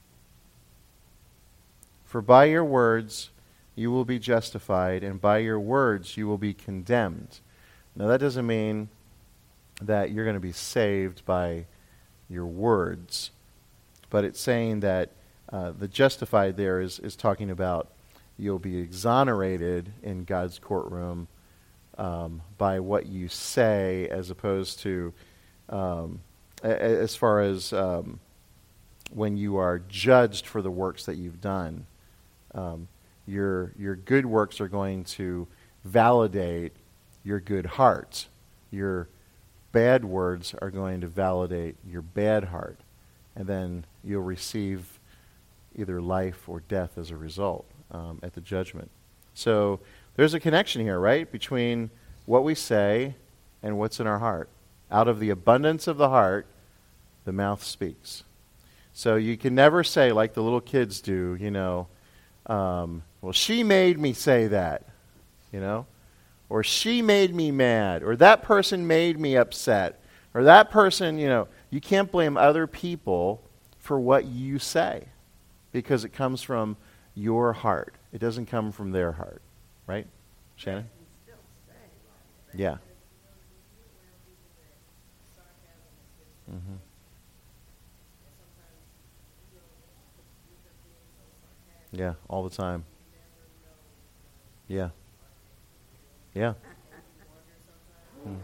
For by your words you will be justified, and by your words you will be condemned. Now that doesn't mean that you're going to be saved by your words, but it's saying that uh, the justified there is, is talking about you'll be exonerated in God's courtroom um, by what you say, as opposed to um, a, as far as um, when you are judged for the works that you've done. Um, your your good works are going to validate your good heart. Your bad words are going to validate your bad heart. And then you'll receive either life or death as a result um, at the judgment. So there's a connection here, right, between what we say and what's in our heart. Out of the abundance of the heart, the mouth speaks. So you can never say like the little kids do, you know, um, well, she made me say that, you know, or she made me mad, or that person made me upset, or that person, you know, you can't blame other people for what you say because it comes from your heart. It doesn't come from their heart, right, Shannon? Can still say like that. Yeah. Mm-hmm. Yeah, all the time. Yeah. Yeah. Mm-hmm.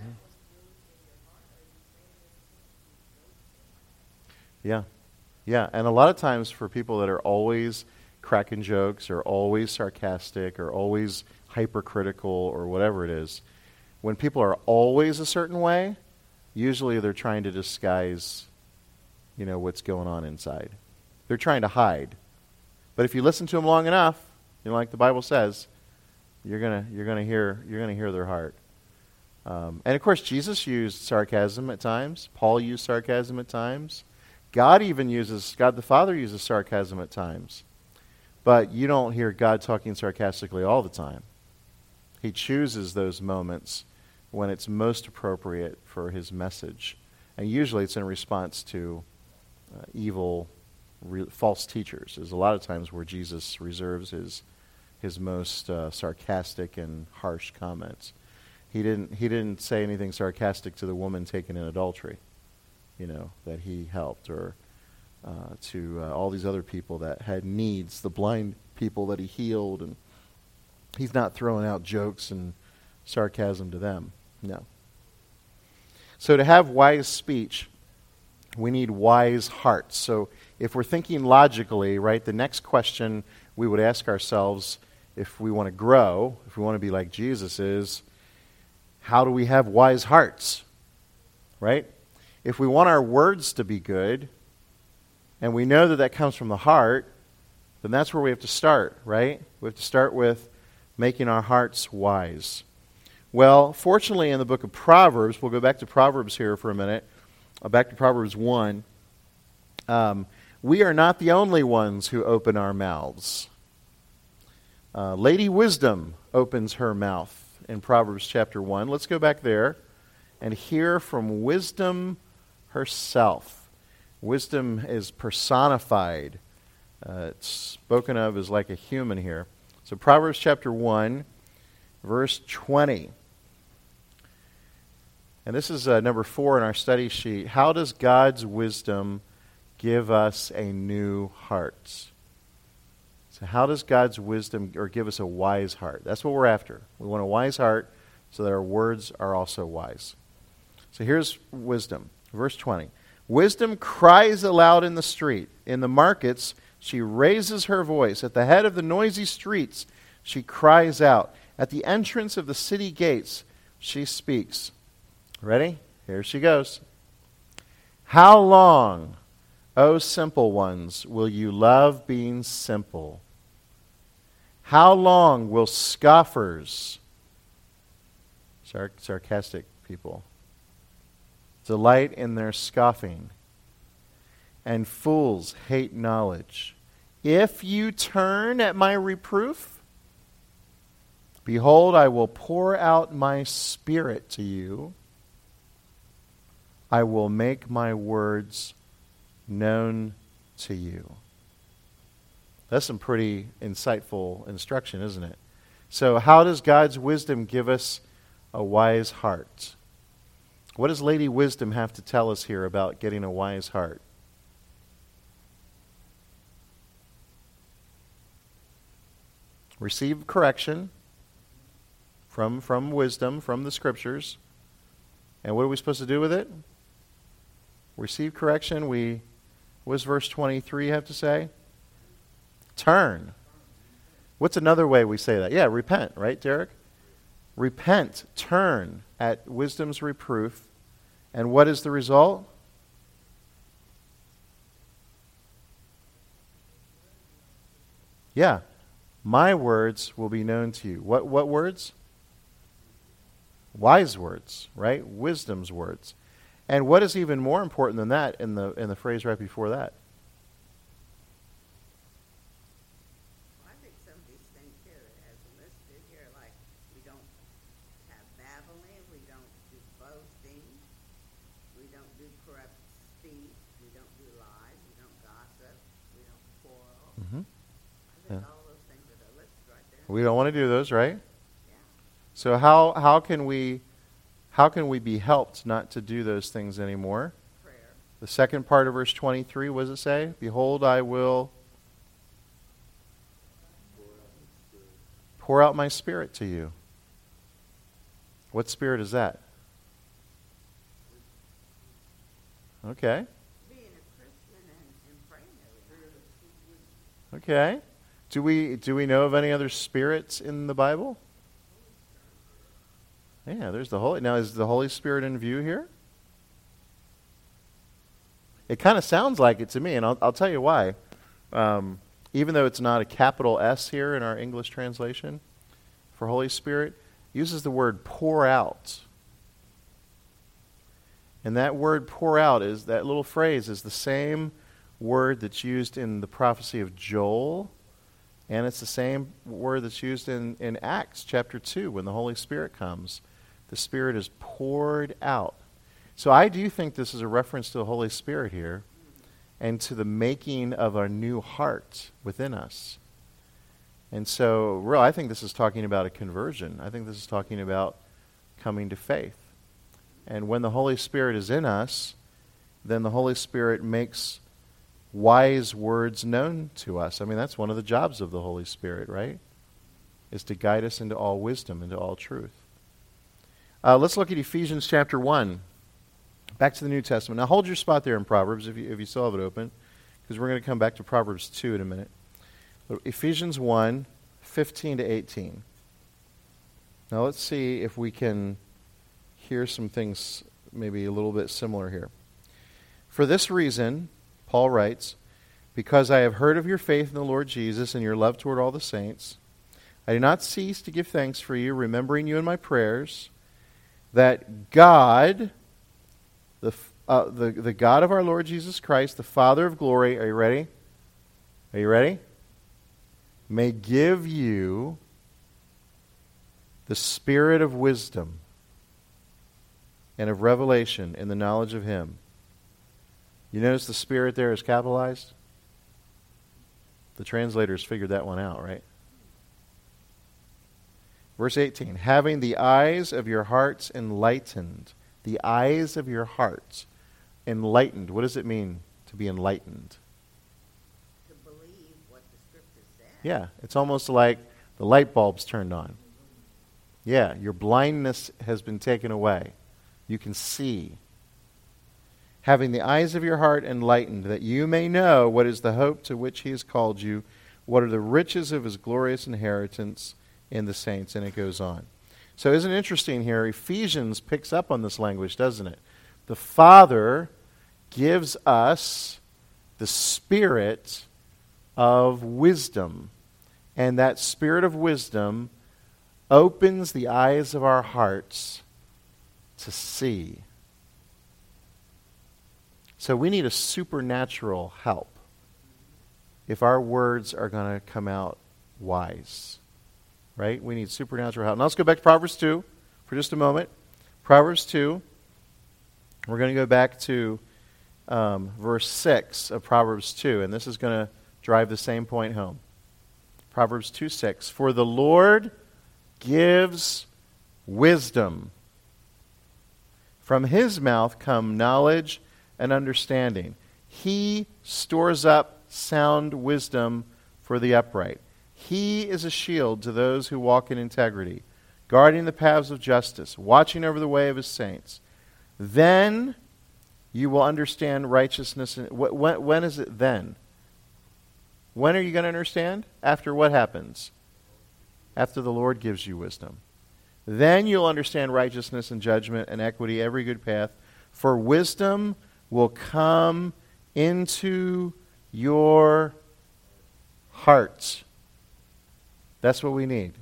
Yeah. Yeah, and a lot of times for people that are always cracking jokes or always sarcastic or always hypercritical or whatever it is, when people are always a certain way, usually they're trying to disguise, you know, what's going on inside. They're trying to hide. But if you listen to them long enough, you know, like the Bible says, you're gonna you're gonna hear you're gonna hear their heart. Um, and of course, Jesus used sarcasm at times. Paul used sarcasm at times. God even uses God the Father uses sarcasm at times. But you don't hear God talking sarcastically all the time. He chooses those moments when it's most appropriate for his message, and usually it's in response to uh, evil. Re- false teachers. There's a lot of times where Jesus reserves his his most uh, sarcastic and harsh comments. He didn't he didn't say anything sarcastic to the woman taken in adultery, you know, that he helped, or uh, to uh, all these other people that had needs, the blind people that he healed, and he's not throwing out jokes and sarcasm to them. No. So to have wise speech, we need wise hearts. So if we're thinking logically, right, the next question we would ask ourselves if we want to grow, if we want to be like Jesus, is how do we have wise hearts, right? If we want our words to be good, and we know that that comes from the heart, then that's where we have to start, right? We have to start with making our hearts wise. Well, fortunately in the book of Proverbs, we'll go back to Proverbs here for a minute, uh, back to Proverbs one, um, we are not the only ones who open our mouths. Uh, Lady Wisdom opens her mouth in Proverbs chapter one. Let's go back there and hear from Wisdom herself. Wisdom is personified. Uh, it's spoken of as like a human here. So Proverbs chapter one, verse twenty. And this is uh, number four in our study sheet. How does God's wisdom give us a new heart? So how does God's wisdom, or give us a wise heart? That's what we're after. We want a wise heart so that our words are also wise. So here's wisdom. Verse twenty. Wisdom cries aloud in the street. In the markets, she raises her voice. At the head of the noisy streets, she cries out. At the entrance of the city gates, she speaks. Ready? Here she goes. How long, O simple ones, will you love being simple? How long will scoffers, sar- sarcastic people, delight in their scoffing, and fools hate knowledge? If you turn at my reproof, behold, I will pour out my spirit to you. I will make my words known to you. That's some pretty insightful instruction, isn't it? So how does God's wisdom give us a wise heart? What does Lady Wisdom have to tell us here about getting a wise heart? Receive correction from, from wisdom, from the scriptures. And what are we supposed to do with it? Receive correction. We, what does verse twenty-three have to say? Turn. What's another way we say that? Yeah, repent, right, Derek? Repent, turn at wisdom's reproof. And what is the result? Yeah. My words will be known to you. What what words? Wise words, right? Wisdom's words. And what is even more important than that in the in the phrase right before that? Well, I think some of these things here that has listed here, like we don't have babbling, we don't do boasting, we don't do corrupt speech, we don't do lies, we don't gossip, we don't quarrel. Mm-hmm. I think Yeah. all those things that are listed right there. We don't want to do those, right? Yeah. So how how can we how can we be helped not to do those things anymore? Prayer. The second part of verse twenty-three, what does it say? Behold, I will pour out my spirit to you. What spirit is that? Okay. Being a Christian and, and praying every day. Okay. Do we do we know of any other spirits in the Bible? Yeah, there's the Holy. Now, is the Holy Spirit in view here? It kind of sounds like it to me, and I'll, I'll tell you why. Um, even though it's not a capital S here in our English translation for Holy Spirit, it uses the word pour out. And that word pour out is, that little phrase is the same word that's used in the prophecy of Joel, and it's the same word that's used in, in Acts chapter two when the Holy Spirit comes. The Spirit is poured out. So I do think this is a reference to the Holy Spirit here and to the making of a new heart within us. And so, real, I think this is talking about a conversion. I think this is talking about coming to faith. And when the Holy Spirit is in us, then the Holy Spirit makes wise words known to us. I mean, that's one of the jobs of the Holy Spirit, right? Is to guide us into all wisdom, into all truth. Uh, let's look at Ephesians chapter one. Back to the New Testament. Now hold your spot there in Proverbs if you, if you still have it open, because we're going to come back to Proverbs two in a minute. But Ephesians one, fifteen to eighteen. Now let's see if we can hear some things maybe a little bit similar here. For this reason, Paul writes, because I have heard of your faith in the Lord Jesus and your love toward all the saints, I do not cease to give thanks for you, remembering you in my prayers, that God, the, uh, the, the God of our Lord Jesus Christ, the Father of glory, are you ready? Are you ready? May give you the spirit of wisdom and of revelation in the knowledge of Him. You notice the spirit there is capitalized? The translators figured that one out, right? Verse eighteen, having the eyes of your hearts enlightened. The eyes of your hearts enlightened. What does it mean to be enlightened? To believe what the Scripture says. Yeah, it's almost like the light bulb's turned on. Yeah, your blindness has been taken away. You can see. Having the eyes of your heart enlightened, that you may know what is the hope to which He has called you, what are the riches of His glorious inheritance in the saints, and it goes on. So isn't it interesting here? Ephesians picks up on this language, doesn't it? The Father gives us the spirit of wisdom, and that spirit of wisdom opens the eyes of our hearts to see. So we need a supernatural help if our words are going to come out wise. Right? We need supernatural help. Now let's go back to Proverbs two for just a moment. Proverbs two. We're going to go back to um, verse six of Proverbs two, and this is going to drive the same point home. Proverbs two six. For the Lord gives wisdom. From His mouth come knowledge and understanding. He stores up sound wisdom for the upright. He is a shield to those who walk in integrity, guarding the paths of justice, watching over the way of His saints. Then you will understand righteousness. And wh- when, when is it then? When are you going to understand? After what happens? After the Lord gives you wisdom. Then you'll understand righteousness and judgment and equity, every good path. For wisdom will come into your heart. That's what we need.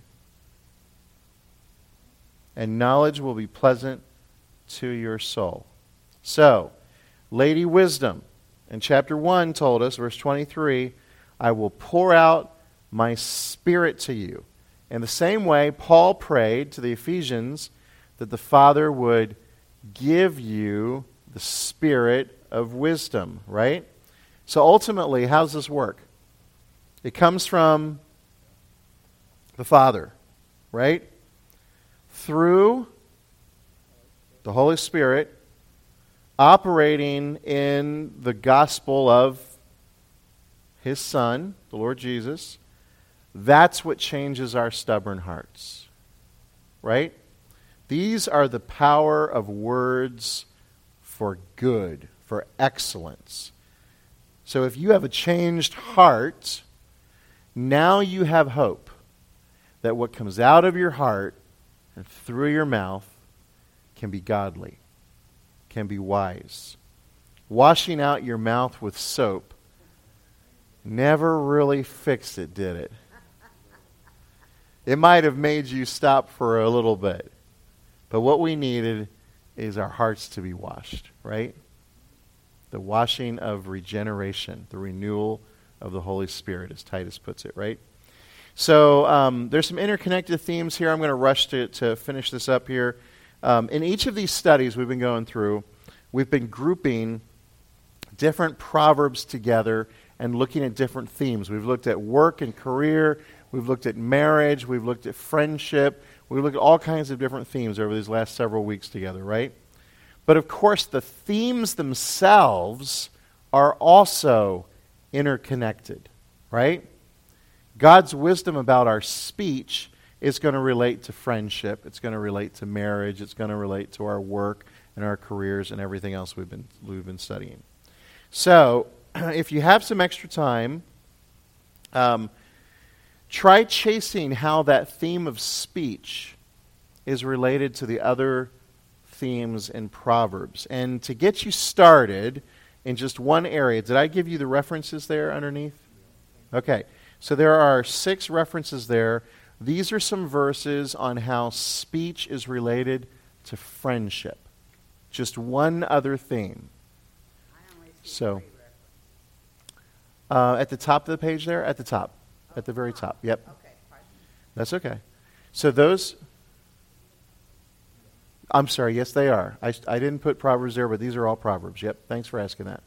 And knowledge will be pleasant to your soul. So, Lady Wisdom in chapter one told us, verse twenty-three, I will pour out my Spirit to you. In the same way, Paul prayed to the Ephesians that the Father would give you the Spirit of wisdom, right? So ultimately, how does this work? It comes from the Father, right? Through the Holy Spirit operating in the gospel of His Son, the Lord Jesus. That's what changes our stubborn hearts, right? These are the power of words for good, for excellence. So if you have a changed heart, now you have hope that what comes out of your heart and through your mouth can be godly, can be wise. Washing out your mouth with soap never really fixed it, did it? It might have made you stop for a little bit. But what we needed is our hearts to be washed, right? The washing of regeneration, the renewal of the Holy Spirit, as Titus puts it, right? So um, there's some interconnected themes here. I'm going to rush to, to finish this up here. Um, in each of these studies we've been going through, we've been grouping different proverbs together and looking at different themes. We've looked at work and career. We've looked at marriage. We've looked at friendship. We've looked at all kinds of different themes over these last several weeks together, right? But of course, the themes themselves are also interconnected, right? God's wisdom about our speech is going to relate to friendship. It's going to relate to marriage. It's going to relate to our work and our careers and everything else we've been we've been studying. So, if you have some extra time, um, try chasing how that theme of speech is related to the other themes in Proverbs. And to get you started in just one area, did I give you the references there underneath? Okay, so there are six references there. These are some verses on how speech is related to friendship. Just one other theme. I only see So, three references. uh, at the top of the page there, at the top, at the very Oh, top. Yep, Okay, pardon me. that's okay. So those, I'm sorry, yes they are. I, I didn't put Proverbs there, but these are all Proverbs. Yep, thanks for asking that.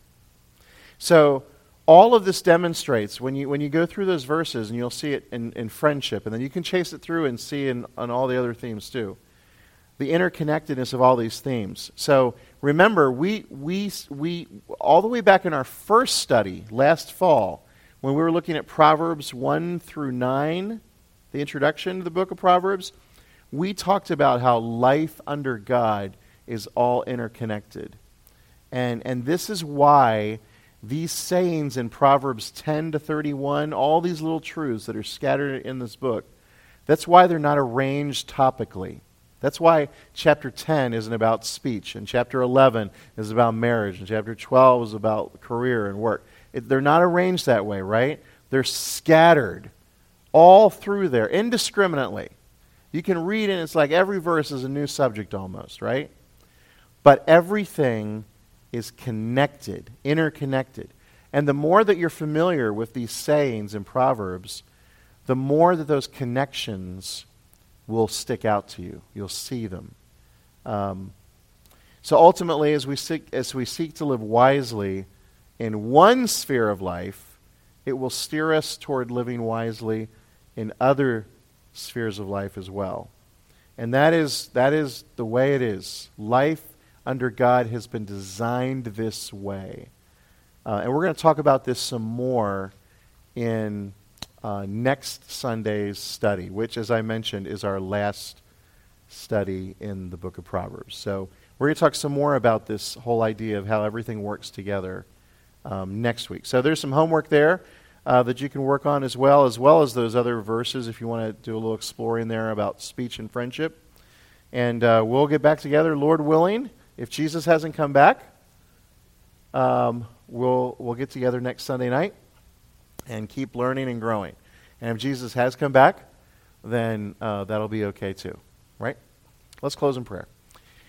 So all of this demonstrates, when you when you go through those verses, and you'll see it in, in friendship, and then you can chase it through and see in on all the other themes too, the interconnectedness of all these themes. So remember, we we we all the way back in our first study last fall, when we were looking at Proverbs one through nine, the introduction to the book of Proverbs, we talked about how life under God is all interconnected. And and this is why these sayings in Proverbs ten to thirty-one, all these little truths that are scattered in this book, that's why they're not arranged topically. That's why chapter ten isn't about speech, and chapter eleven is about marriage, and chapter twelve is about career and work. It, they're not arranged that way, right? They're scattered all through there, indiscriminately. You can read and it's like every verse is a new subject almost, right? But everything is connected, interconnected. And the more that you're familiar with these sayings in Proverbs, the more that those connections will stick out to you. You'll see them. Um, so ultimately, as we seek, as we seek to live wisely in one sphere of life, it will steer us toward living wisely in other spheres of life as well. And that is that is the way it is. Life under God has been designed this way. Uh, and we're going to talk about this some more in uh, next Sunday's study, which, as I mentioned, is our last study in the book of Proverbs. So we're going to talk some more about this whole idea of how everything works together um, next week. So there's some homework there uh, that you can work on as well, as well as those other verses if you want to do a little exploring there about speech and friendship. And uh, we'll get back together, Lord willing. If Jesus hasn't come back, um, we'll we'll get together next Sunday night and keep learning and growing. And if Jesus has come back, then uh, that'll be okay too, right? Let's close in prayer.